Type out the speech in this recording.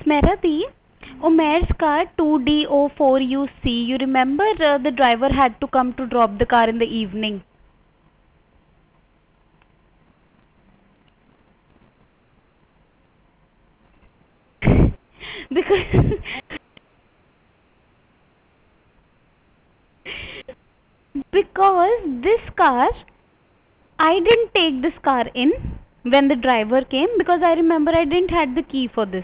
Smriti, Umair's car 2DO4UC. You remember the driver had to come to drop the car in the evening? because because this car, I didn't take this car in when the driver came because I remember I didn't had the key for this.